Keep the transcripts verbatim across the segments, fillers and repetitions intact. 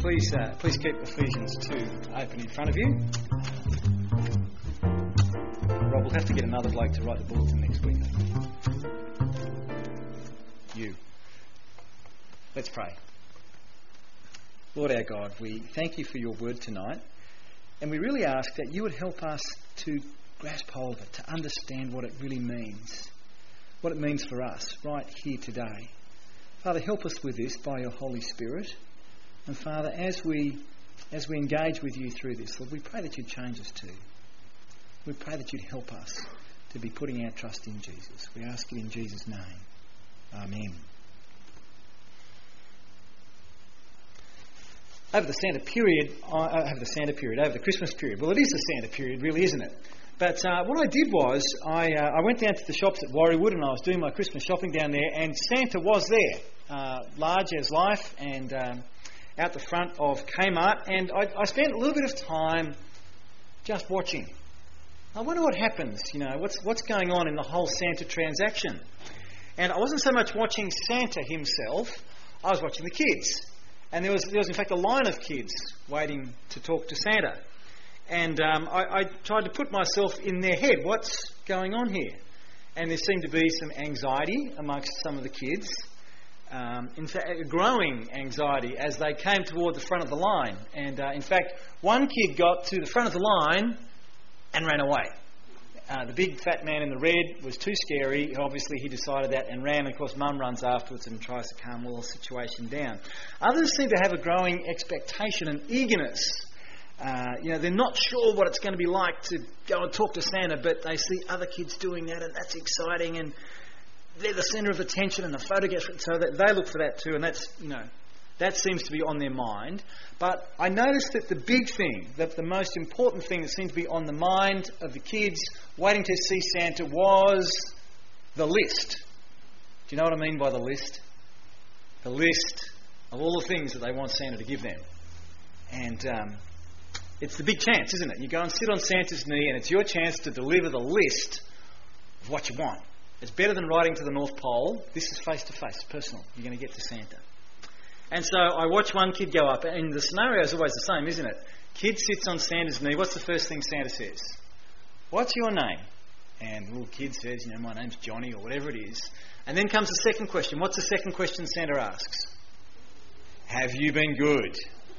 Please, uh, please keep Ephesians two open in front of you. Rob, we'll have to get another bloke to write the bulletin next week. You. Let's pray. Lord our God, we thank you for your word tonight, and we really ask that you would help us to grasp hold of it, to understand what it really means, what it means for us right here today. Father, help us with this by your Holy Spirit. And Father, as we as we engage with you through this, Lord, we pray that you'd change us too. We pray that you'd help us to be putting our trust in Jesus. We ask it in Jesus' name. Amen. Over the Santa period, uh, over the Santa period, over the Christmas period. Well, it is the Santa period, really, isn't it? But uh, what I did was, I uh, I went down to the shops at Warriewood and I was doing my Christmas shopping down there, and Santa was there, uh, large as life, and um, out the front of Kmart, and I, I spent a little bit of time just watching. I wonder what happens, you know, what's what's going on in the whole Santa transaction. And I wasn't so much watching Santa himself, I was watching the kids. And there was, there was in fact, a line of kids waiting to talk to Santa. And um, I, I tried to put myself in their head. What's going on here? And there seemed to be some anxiety amongst some of the kids. Um, in fact, a growing anxiety as they came toward the front of the line. And uh, in fact, one kid got to the front of the line and ran away. Uh, the big fat man in the red was too scary. Obviously, he decided that and ran. Of course, Mum runs afterwards and tries to calm the whole situation down. Others seem to have a growing expectation and eagerness. Uh, you know, they're not sure what it's going to be like to go and talk to Santa, but they see other kids doing that, and that's exciting, and they're the centre of attention, and the photographs, so that they look for that too, and that's, you know, that seems to be on their mind. But I noticed that the big thing, that the most important thing that seemed to be on the mind of the kids waiting to see Santa was the list. Do you know what I mean by the list? The list of all the things that they want Santa to give them. And um, it's the big chance, isn't it? You go and sit on Santa's knee and it's your chance to deliver the list of what you want. It's better than riding to the North Pole. This is face-to-face, personal. You're going to get to Santa. And so I watch one kid go up, and the scenario is always the same, isn't it? Kid sits on Santa's knee. What's the first thing Santa says? What's your name? And the little kid says, you know, my name's Johnny, or whatever it is. And then comes the second question. What's the second question Santa asks? Have you been good?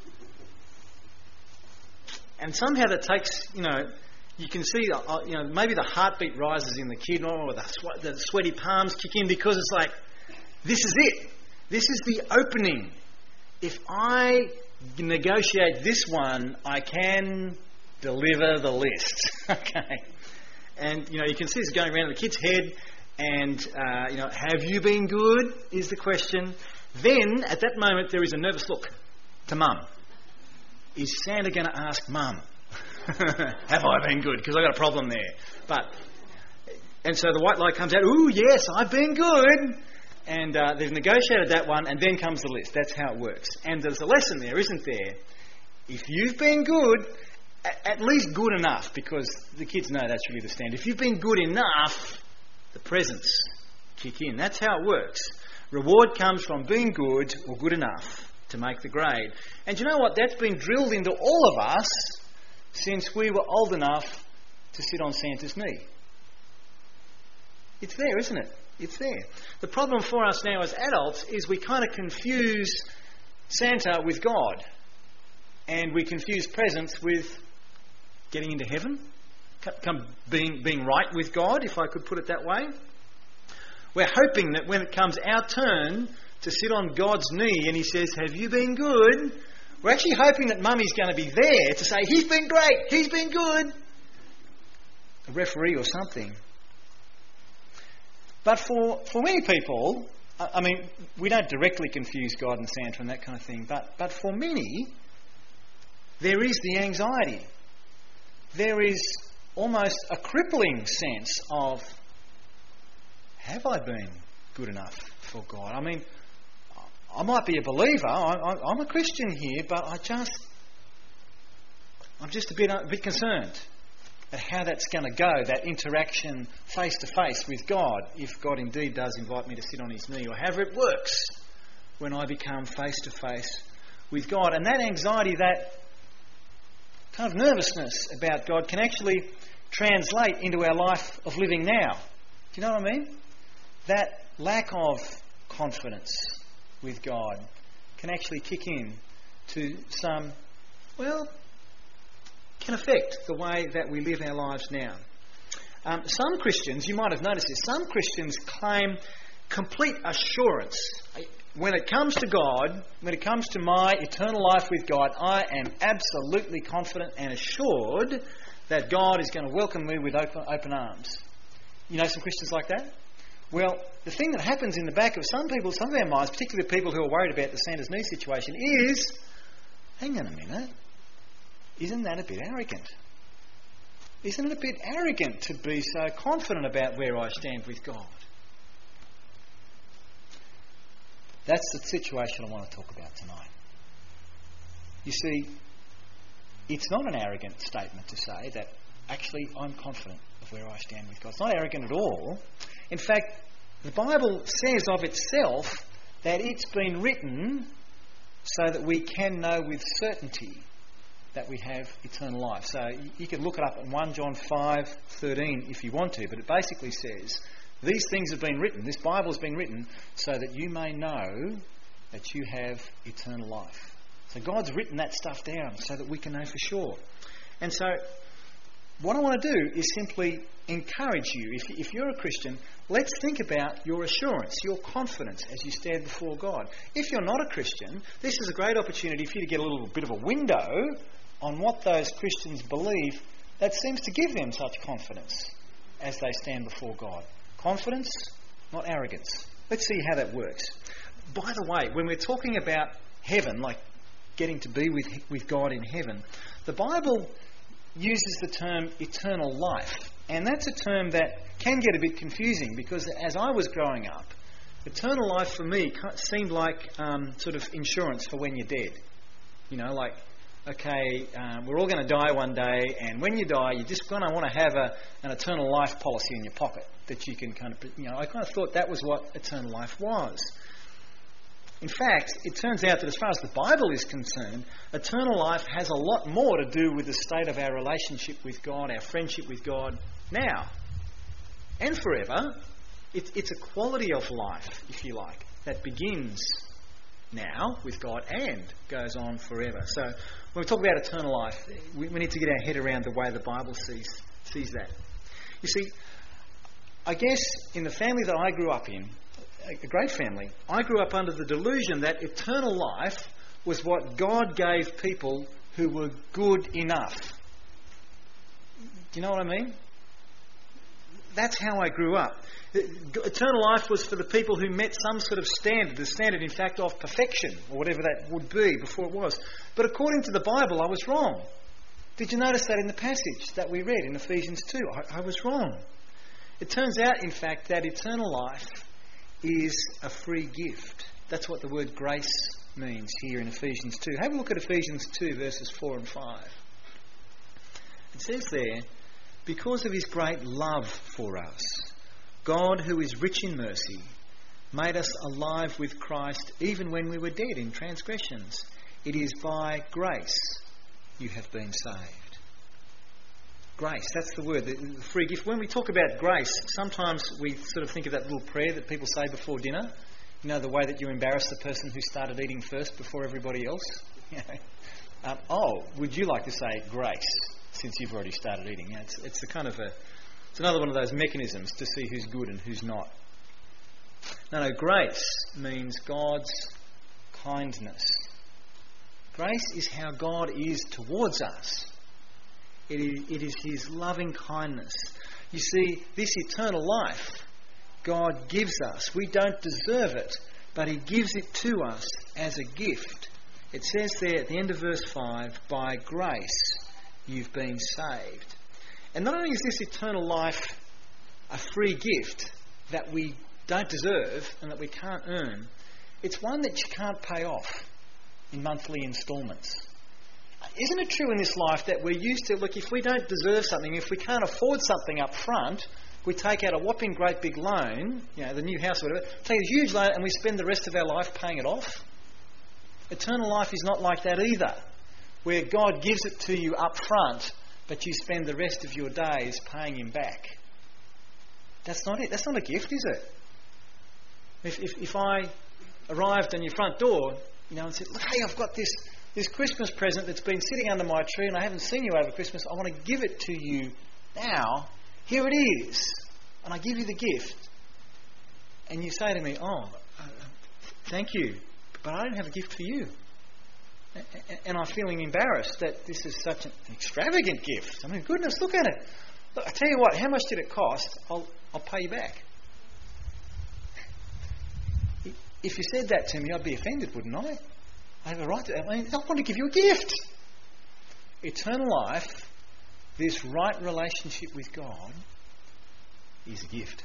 And somehow that takes, you know, you can see, uh, you know, maybe the heartbeat rises in the kid, or the, swe- the sweaty palms kick in, because it's like, this is it. This is the opening. If I negotiate this one, I can deliver the list. Okay. And, you know, you can see this going around in the kid's head, and, uh, you know, have you been good is the question. Then, at that moment, there is a nervous look to Mum. Is Santa going to ask Mum, have I been good? Because I've got a problem there. But, and so the white light comes out, ooh, yes, I've been good. And uh, they've negotiated that one, and then comes the list. That's how it works. And there's a lesson there, isn't there? If you've been good, a- at least good enough, because the kids know that's really the standard. If you've been good enough, the presents kick in. That's how it works. Reward comes from being good or good enough to make the grade. And you know what? That's been drilled into all of us since we were old enough to sit on Santa's knee. It's there, isn't it? It's there. The problem for us now as adults is we kind of confuse Santa with God. And we confuse presents with getting into heaven. Come being, being right with God, if I could put it that way. We're hoping that when it comes our turn to sit on God's knee and he says, have you been good? We're actually hoping that Mummy's going to be there to say, he's been great, he's been good. A referee or something. But for, for many people, I mean, we don't directly confuse God and Santa and that kind of thing, but, but for many, there is the anxiety. There is almost a crippling sense of, have I been good enough for God? I mean, I might be a believer, I, I, I'm a Christian here, but I just, I'm just a bit, a bit concerned at how that's going to go, that interaction face-to-face with God, if God indeed does invite me to sit on his knee, or however it works when I become face-to-face with God. And that anxiety, that kind of nervousness about God can actually translate into our life of living now. Do you know what I mean? That lack of confidence with God can actually kick in to some, well, can affect the way that we live our lives now. Um, some Christians, you might have noticed this, some Christians claim complete assurance. When it comes to God, when it comes to my eternal life with God, I am absolutely confident and assured that God is going to welcome me with open, open arms. You know some Christians like that? Well, the thing that happens in the back of some people, some of our minds, particularly people who are worried about the Santa's knee situation, is, hang on a minute, isn't that a bit arrogant? Isn't it a bit arrogant to be so confident about where I stand with God? That's the situation I want to talk about tonight. You see, it's not an arrogant statement to say that actually I'm confident of where I stand with God. It's not arrogant at all. In fact, the Bible says of itself that it's been written so that we can know with certainty that we have eternal life. So you can look it up in First John five thirteen if you want to, but it basically says these things have been written, this Bible has been written so that you may know that you have eternal life. So God's written that stuff down so that we can know for sure. And so what I want to do is simply encourage you, if, if you're a Christian, let's think about your assurance, your confidence as you stand before God. If you're not a Christian, this is a great opportunity for you to get a little bit of a window on what those Christians believe that seems to give them such confidence as they stand before God. Confidence, not arrogance. Let's see how that works. By the way, when we're talking about heaven, like getting to be with, with God in heaven, the Bible uses the term eternal life. And that's a term that can get a bit confusing because as I was growing up, eternal life for me seemed like um, sort of insurance for when you're dead. You know, like, okay, um, we're all going to die one day, and when you die, you're just going to want to have a, an eternal life policy in your pocket that you can kind of, you know, I kind of thought that was what eternal life was. In fact, it turns out that as far as the Bible is concerned, eternal life has a lot more to do with the state of our relationship with God, our friendship with God now and forever. It, it's a quality of life, if you like, that begins now with God and goes on forever. So when we talk about eternal life, we, we need to get our head around the way the Bible sees, sees that. You see, I guess in the family that I grew up in, a great family, I grew up under the delusion that eternal life was what God gave people who were good enough. Do you know what I mean? That's how I grew up. Eternal life was for the people who met some sort of standard, the standard, in fact, of perfection, or whatever that would be before it was. But according to the Bible, I was wrong. Did you notice that in the passage that we read in Ephesians two? I, I was wrong. It turns out, in fact, that eternal life is a free gift. That's what the word grace means here in Ephesians two. Have a look at Ephesians two, verses four and five. It says there, because of his great love for us, God, who is rich in mercy, made us alive with Christ even when we were dead in transgressions. It is by grace you have been saved. Grace, that's the word, the free gift. When we talk about grace, sometimes we sort of think of that little prayer that people say before dinner. You know, the way that you embarrass the person who started eating first before everybody else. You know, um, oh, would you like to say grace since you've already started eating? You know, it's, it's a kind of a, it's another one of those mechanisms to see who's good and who's not. No, no, grace means God's kindness. Grace is how God is towards us. It is, it is his loving kindness. You see, this eternal life God gives us. We don't deserve it, but he gives it to us as a gift. It says there at the end of verse five, by grace you've been saved. And not only is this eternal life a free gift that we don't deserve and that we can't earn, it's one that you can't pay off in monthly instalments. Isn't it true in this life that we're used to, look, if we don't deserve something, if we can't afford something up front, we take out a whopping great big loan, you know, the new house or whatever, take a huge loan and we spend the rest of our life paying it off? Eternal life is not like that either, where God gives it to you up front, but you spend the rest of your days paying him back. That's not it. That's not a gift, is it? If, if, if I arrived on your front door, you know, and said, look, hey, I've got this, this Christmas present that's been sitting under my tree and I haven't seen you over Christmas. I want to give it to you now. Here it is. And I give you the gift. And you say to me, oh, uh, thank you, but I don't have a gift for you. And I'm feeling embarrassed that this is such an extravagant gift. I mean, goodness, look at it. Look, I tell you what, how much did it cost? I'll, I'll pay you back. If you said that to me, I'd be offended, wouldn't I? I have a right to... I mean, I want to give you a gift. Eternal life, this right relationship with God, is a gift.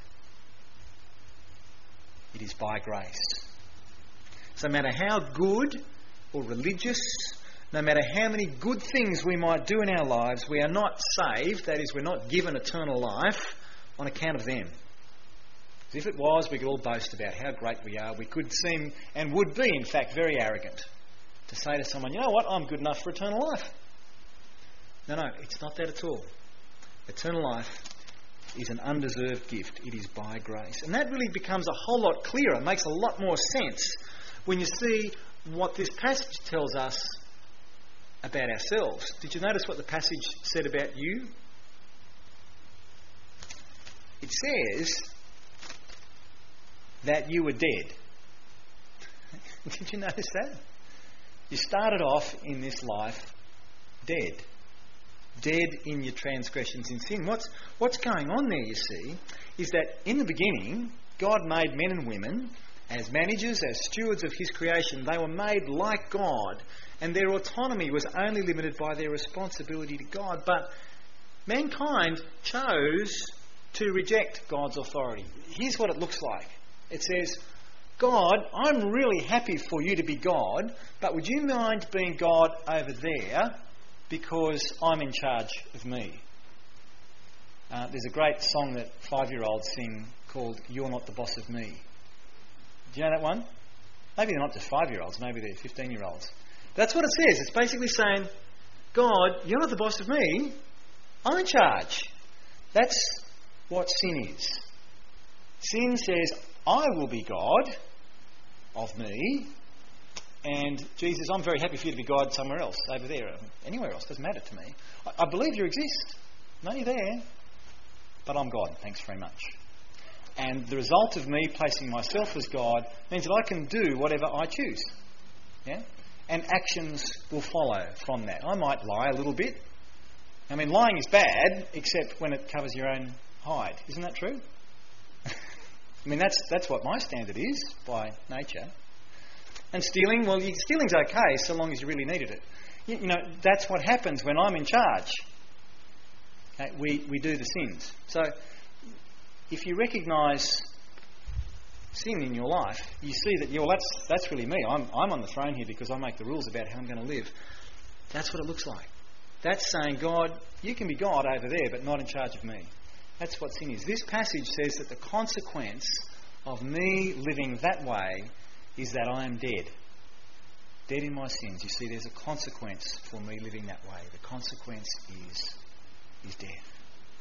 It is by grace. So no matter how good or religious, no matter how many good things we might do in our lives, we are not saved, that is, we're not given eternal life on account of them. If it was, we could all boast about how great we are. We could seem, and would be, in fact, very arrogant to say to someone, you know what, I'm good enough for eternal life. No, no, it's not that at all. Eternal life is an undeserved gift. It is by grace. And that really becomes a whole lot clearer, makes a lot more sense when you see what this passage tells us about ourselves. Did you notice what the passage said about you? It says that you were dead. Did you notice that? You started off in this life dead. Dead in your transgressions in sin. What's, what's going on there, you see, is that in the beginning, God made men and women as managers, as stewards of his creation. They were made like God, and their autonomy was only limited by their responsibility to God. But mankind chose to reject God's authority. Here's what it looks like. It says, God, I'm really happy for you to be God, but would you mind being God over there because I'm in charge of me? Uh, there's a great song that five-year-olds sing called You're Not the Boss of Me. Do you know that one? Maybe they're not just five-year-olds, maybe they're fifteen-year-olds. That's what it says. It's basically saying, God, you're not the boss of me, I'm in charge. That's what sin is. Sin says, I will be God of me, and Jesus, I'm very happy for you to be God somewhere else, over there, anywhere else, doesn't matter to me. I, I believe you exist. No, you're there, but I'm God, thanks very much. And the result of me placing myself as God means that I can do whatever I choose. Yeah? And actions will follow from that. I might lie a little bit. I mean, lying is bad, except when it covers your own hide. Isn't that true? I mean, that's that's what my standard is, by nature. And stealing, well, you, stealing's okay so long as you really needed it. You, you know, that's what happens when I'm in charge. Okay, we, we do the sins. So, if you recognise sin in your life, you see that, yeah, well, that's that's really me. I'm I'm on the throne here because I make the rules about how I'm going to live. That's what it looks like. That's saying, God, you can be God over there, but not in charge of me. That's what sin is. This passage says that the consequence of me living that way is that I am dead. Dead in my sins. You see, there's a consequence for me living that way. The consequence is, is death.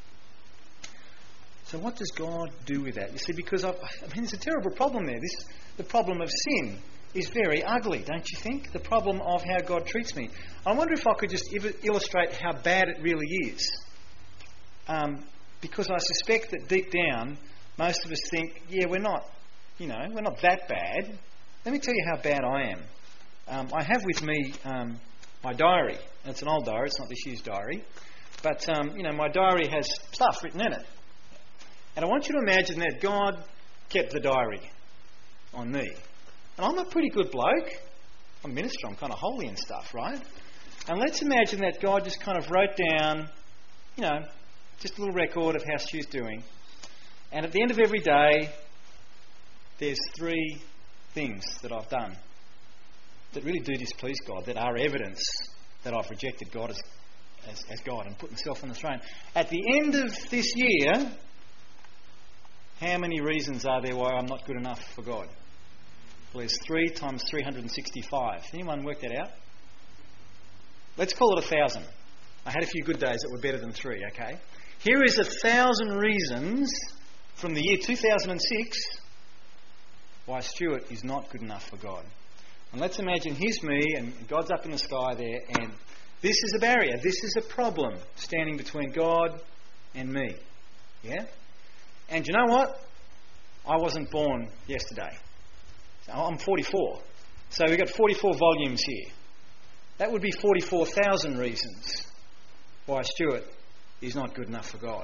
So what does God do with that? You see, because I've, I mean, there's a terrible problem there. This, the problem of sin is very ugly, don't you think? The problem of how God treats me. I wonder if I could just illustrate how bad it really is. Um, because I suspect that deep down, most of us think, yeah, we're not, you know, we're not that bad. Let me tell you how bad I am. Um, I have with me um, my diary. It's an old diary, it's not this year's diary. But, um, you know, my diary has stuff written in it. And I want you to imagine that God kept the diary on me. And I'm a pretty good bloke. I'm a minister, I'm kind of holy and stuff, right? And let's imagine that God just kind of wrote down, you know, just a little record of how Stu's doing. And at the end of every day, there's three things that I've done that really do displease God, that are evidence that I've rejected God as, as, as God and put myself on the throne. At the end of this year, how many reasons are there why I'm not good enough for God? Well, there's three times three hundred sixty-five. Anyone work that out? Let's call it a thousand. I had a few good days that were better than three, okay? Here is a thousand reasons from the year two thousand six why Stuart is not good enough for God. And let's imagine here's me and God's up in the sky there, and this is a barrier, this is a problem standing between God and me. Yeah? And you know what? I wasn't born yesterday. I'm forty-four. So we've got forty-four volumes here. That would be forty-four thousand reasons why Stuart is not good enough for God.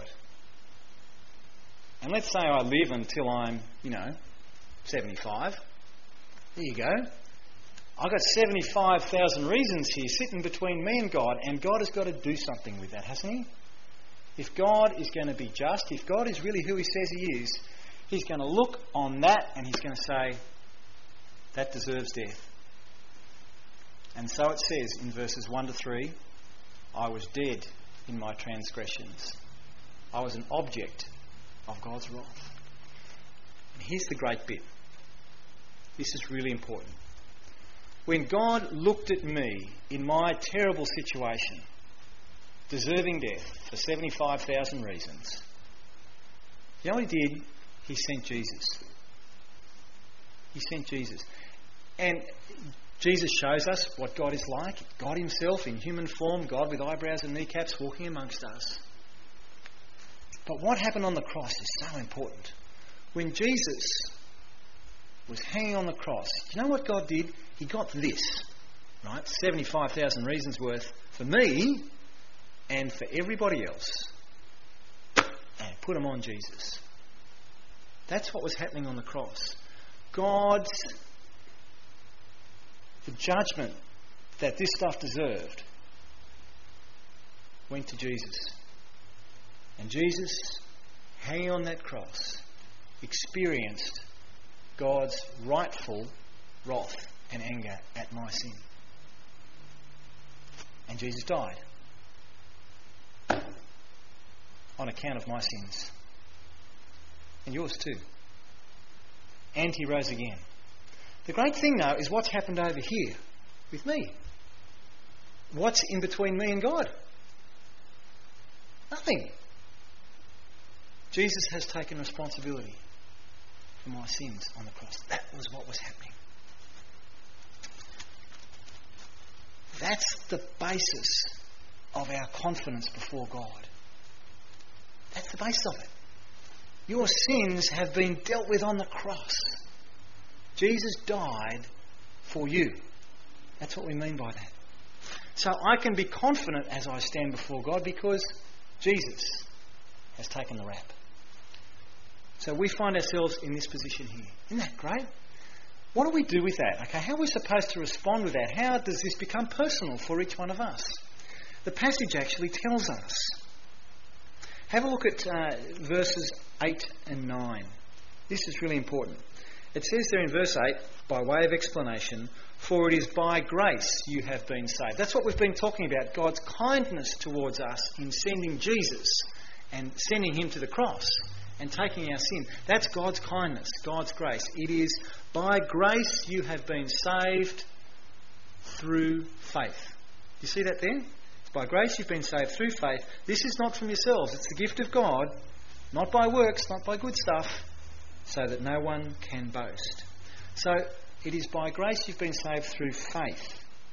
And let's say I live until I'm, you know, seventy-five. There you go. I've got seventy-five thousand reasons here sitting between me and God, and God has got to do something with that, hasn't he? If God is going to be just, if God is really who he says he is, he's going to look on that and he's going to say, that deserves death. And so it says in verses one to three, I was dead in my transgressions. I was an object of God's wrath. And here's the great bit. This is really important. When God looked at me in my terrible situation, deserving death for seventy-five thousand reasons, you know what he did? He sent Jesus. He sent Jesus. And Jesus shows us what God is like. God himself in human form, God with eyebrows and kneecaps walking amongst us. But what happened on the cross is so important. When Jesus was hanging on the cross, you know what God did? He got this, right? seventy-five thousand reasons worth for me and for everybody else. And put them on Jesus. That's what was happening on the cross. God's The judgment that this stuff deserved went to Jesus. And Jesus, hanging on that cross, experienced God's rightful wrath and anger at my sin. And Jesus died on account of my sins. And yours too. And he rose again. The great thing, though, is what's happened over here with me. What's in between me and God? Nothing. Jesus has taken responsibility for my sins on the cross. That was what was happening. That's the basis of our confidence before God. That's the basis of it. Your sins have been dealt with on the cross. Jesus died for you. That's what we mean by that. So I can be confident as I stand before God because Jesus has taken the rap. So we find ourselves in this position here. Isn't that great? What do we do with that? Okay, how are we supposed to respond with that? How does this become personal for each one of us? The passage actually tells us. Have a look at uh, verses eight and nine. This is really important. It says there in verse eight, by way of explanation, for it is by grace you have been saved. That's what we've been talking about, God's kindness towards us in sending Jesus and sending him to the cross and taking our sin. That's God's kindness, God's grace. It is by grace you have been saved through faith. You see that there? It's by grace you've been saved through faith. This is not from yourselves. It's the gift of God, not by works, not by good stuff, so that no one can boast. So it is by grace you've been saved through faith.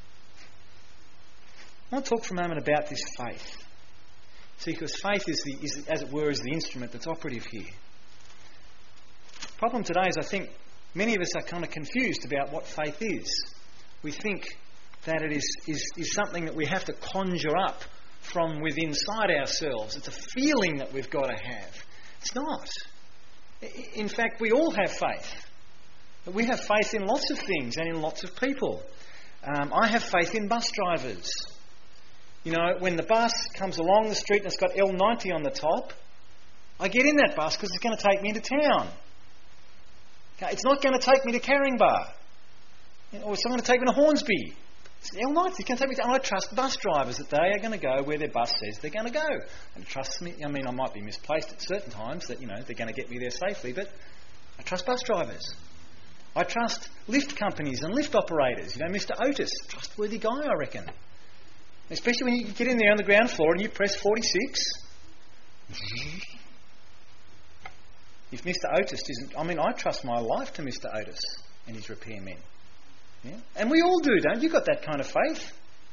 I want to talk for a moment about this faith. See, because faith is, the, is, as it were, is the instrument that's operative here. The problem today is I think many of us are kind of confused about what faith is. We think that it is, is, is something that we have to conjure up from within inside ourselves. It's a feeling that we've got to have. It's not. In fact, we all have faith. We have faith in lots of things and in lots of people. Um, I have faith in bus drivers. You know, when the bus comes along the street and it's got L ninety on the top, I get in that bus because it's going to take me into town. Okay, it's not going to take me to Caringbah. Or it's not going to take me to Hornsby. It's L ninety. It's going to take me to... And I trust bus drivers that they are going to go where their bus says they're going to go. And trust me, I mean, I might be misplaced at certain times that, you know, they're going to get me there safely, but I trust bus drivers. I trust lift companies and lift operators. You know, Mister Otis, trustworthy guy, I reckon. Especially when you get in there on the ground floor and you press forty-six. If Mister Otis isn't... I mean, I trust my life to Mister Otis and his repairmen. Yeah? And we all do, don't you? You've got that kind of faith.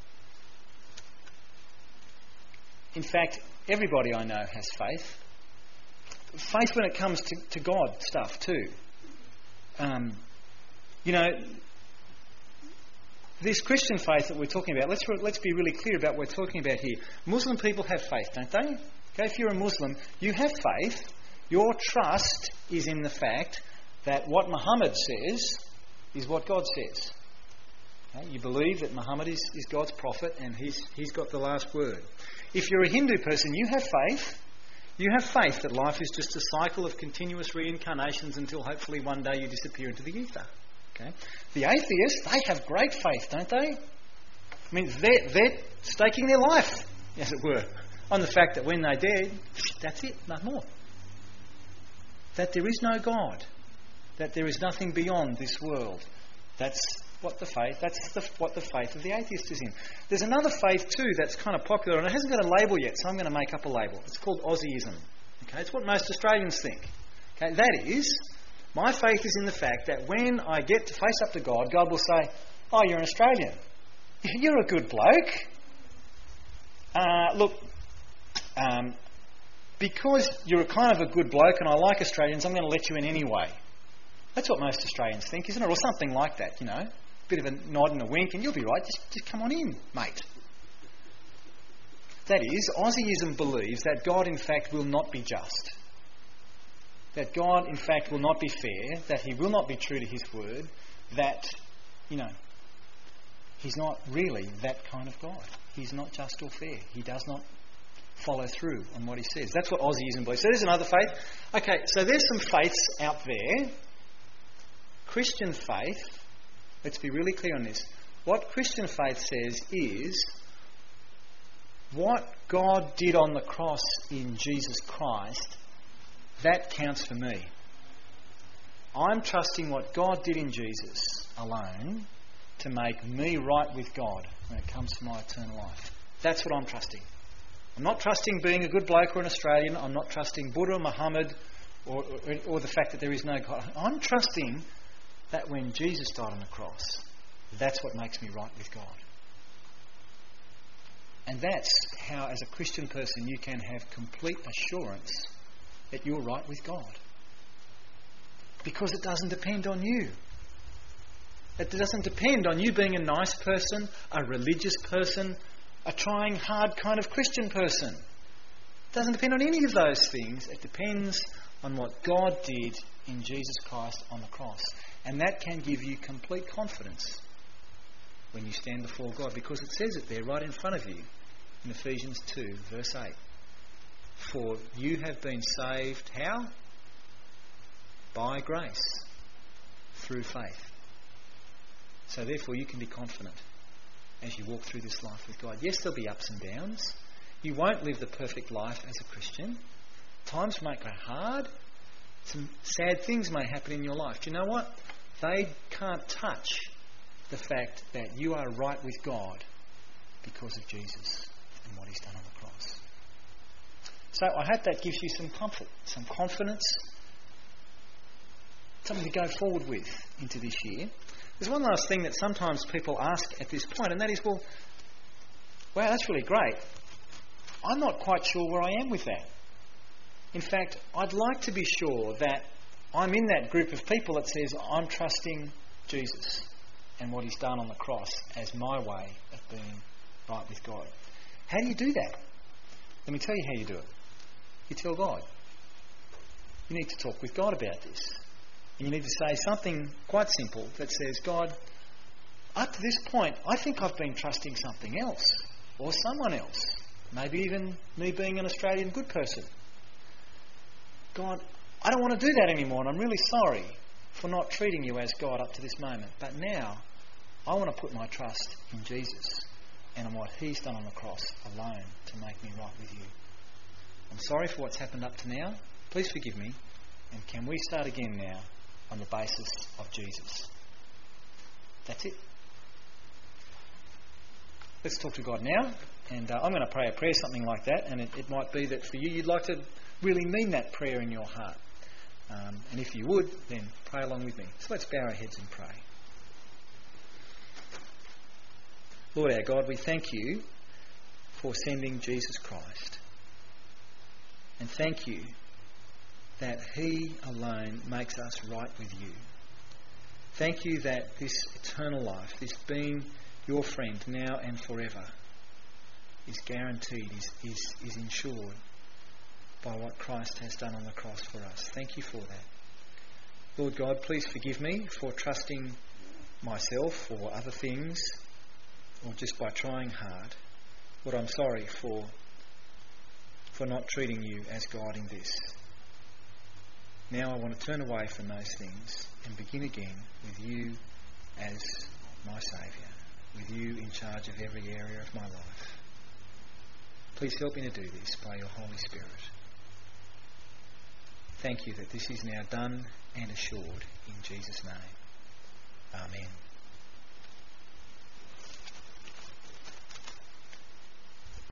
In fact, everybody I know has faith. Faith when it comes to, to God stuff too. Um, you know, this Christian faith that we're talking about, let's let's be really clear about what we're talking about here. Muslim people have faith, don't they? Okay, if you're a Muslim, you have faith. Your trust is in the fact that what Muhammad says is what God says. Okay? You believe that Muhammad is, is God's prophet and he's he's got the last word. If you're a Hindu person, you have faith. You have faith that life is just a cycle of continuous reincarnations until hopefully one day you disappear into the ether. Okay? The atheists, they have great faith, don't they? I mean, they're, they're staking their life, as it were, on the fact that when they're dead, that's it, no more. That there is no God. That there is nothing beyond this world. That's what the faith, that's the, what the faith of the atheist is in. There's another faith too that's kind of popular, and it hasn't got a label yet, so I'm going to make up a label. It's called Aussieism. Okay, it's what most Australians think. Okay, that is, my faith is in the fact that when I get to face up to God, God will say, "Oh, you're an Australian. You're a good bloke. Uh, look, um, because you're a kind of a good bloke, and I like Australians, I'm going to let you in anyway." That's what most Australians think, isn't it? Or something like that, you know. Bit of a nod and a wink and you'll be right. Just, just come on in, mate. That is, Aussieism believes that God in fact will not be just. That God in fact will not be fair. That he will not be true to his word. That, you know, he's not really that kind of God. He's not just or fair. He does not follow through on what he says. That's what Aussieism believes. So there's another faith. Okay, so there's some faiths out there. Christian faith, let's be really clear on this. What Christian faith says is what God did on the cross in Jesus Christ, that counts for me. I'm trusting what God did in Jesus alone to make me right with God when it comes to my eternal life. That's what I'm trusting. I'm not trusting being a good bloke or an Australian. I'm not trusting Buddha, Muhammad, or, or, or the fact that there is no God. I'm trusting that when Jesus died on the cross, that's what makes me right with God. And that's how, as a Christian person, you can have complete assurance that you're right with God. Because it doesn't depend on you. It doesn't depend on you being a nice person, a religious person, a trying hard kind of Christian person. It doesn't depend on any of those things. It depends on what God did in Jesus Christ on the cross. And that can give you complete confidence when you stand before God, because it says it there right in front of you in Ephesians two, verse eight. For you have been saved, how? By grace, through faith. So therefore you can be confident as you walk through this life with God. Yes, there'll be ups and downs. You won't live the perfect life as a Christian. Times may go hard. Some sad things may happen in your life. Do you know what? They can't touch the fact that you are right with God because of Jesus and what he's done on the cross. So I hope that gives you some comfort, some confidence, something to go forward with into this year. There's one last thing that sometimes people ask at this point, and that is, well, wow, that's really great. I'm not quite sure where I am with that. In fact, I'd like to be sure that I'm in that group of people that says I'm trusting Jesus and what he's done on the cross as my way of being right with God. How do you do that? Let me tell you how you do it. You tell God. You need to talk with God about this. And you need to say something quite simple that says, God, up to this point, I think I've been trusting something else or someone else. Maybe even me being an Australian good person. God, I don't want to do that anymore, and I'm really sorry for not treating you as God up to this moment. But now, I want to put my trust in Jesus and on what he's done on the cross alone to make me right with you. I'm sorry for what's happened up to now. Please forgive me. And can we start again now on the basis of Jesus. That's it. Let's talk to God now, and uh, I'm going to pray a prayer something like that, and it, it might be that for you, you'd like to really mean that prayer in your heart. Um, and if you would, then pray along with me. So let's bow our heads and pray. Lord our God, we thank you for sending Jesus Christ. And thank you that he alone makes us right with you. Thank you that this eternal life, this being your friend now and forever, is guaranteed, is, is, is ensured by what Christ has done on the cross for us. Thank you for that. Lord God, please forgive me for trusting myself or other things, or just by trying hard. Lord, I'm sorry for, for not treating you as God in this. Now I want to turn away from those things and begin again with you as my Saviour, with you in charge of every area of my life. Please help me to do this by your Holy Spirit. Thank you that this is now done and assured in Jesus' name. Amen.